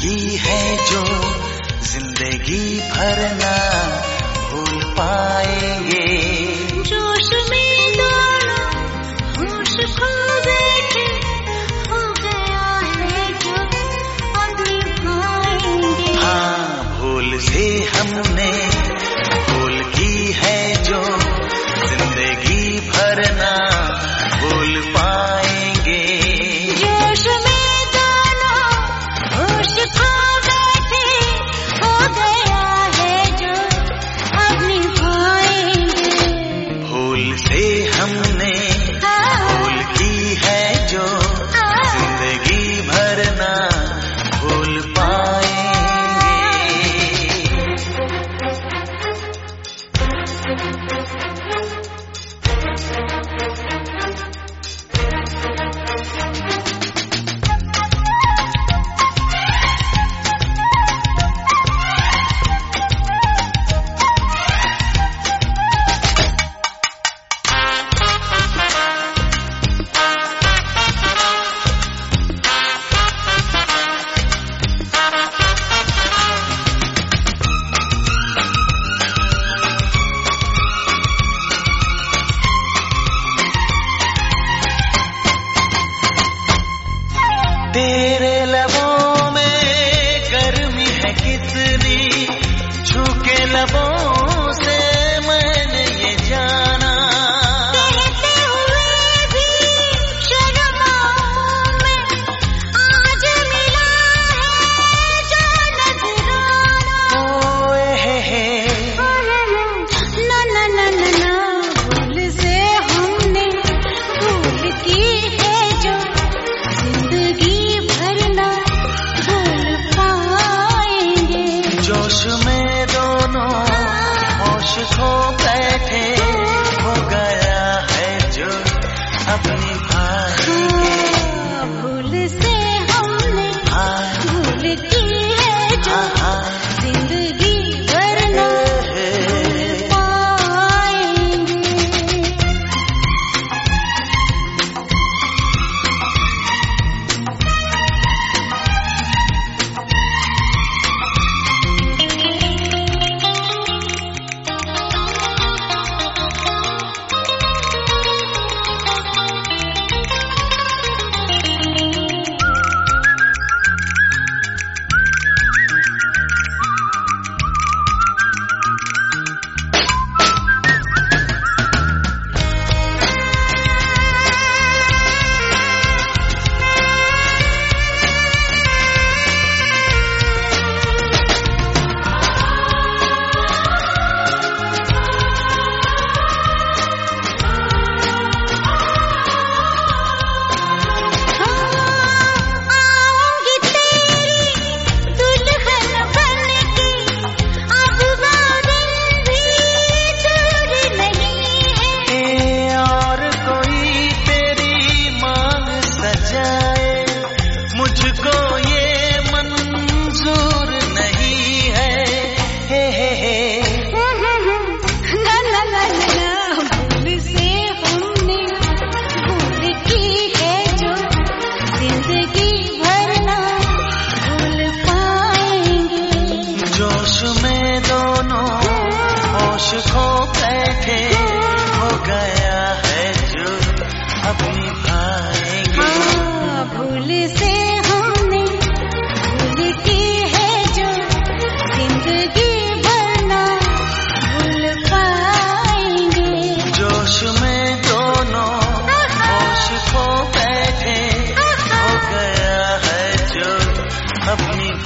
की है जो जिंदगी भर ना भूल पाएंगे। जोश में दोनों होश खो बैठे, हो गया है जो अब निभाएंगे। हाँ, भूल से हमने भूल की है जो जिंदगी भर ना भूल पाएंगे। जोश में दोनों होश खो बैठे, हो गया है जो अब निभाएंगे। भूल से हमने भूल की है जो जिंदगी भर ना भूल पाएंगे। तेरे लबों में गर्मी है कितनी, झुके लबों से मैंने ये जाना। कहते हुए भी शर्माऊं मैं, आज मिला है जो नजराना। ओए हे ना ना ना ना ना, भूल से हमने भूल की है जो जिंदगी भर ना भूल पाएंगे। जोश में दोनों होश खो बैठे, हो गया है जो अपनी भाई। हाँ, भूल से हमने भूल की है जो जिंदगी भर ना भूल पाएंगे। मुझको ये मंजूर नहीं है। ना ना ना ना, भूल से हमने भूल की है जो जिंदगी भर ना भूल पाएंगे। जोश में दोनों होश खो बैठे, हो गया है जो अपनी भाएंगे। हाँ, भूल से हमने भूल की है जो जिंदगी भर ना भूल पाएंगे। जोश में दोनों होश खो बैठे, हो गया है जो अपनी